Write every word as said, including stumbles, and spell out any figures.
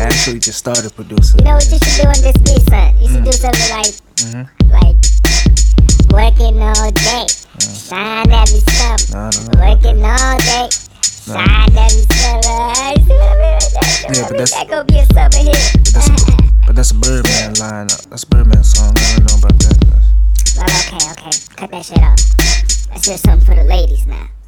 actually just started producing. You know what you should do on this beat, son? You should mm. do something like, mm-hmm. like, working all day, mm. shine every summer. No, working all day, no. shine every summer. You see what I mean right there? Yeah, I but mean, that's that gonna be a summer hit. But that's, a, but that's a Birdman line. That's a Birdman song. I don't know about that. Well, okay, okay. Cut that shit off. Let's hear something for the ladies now.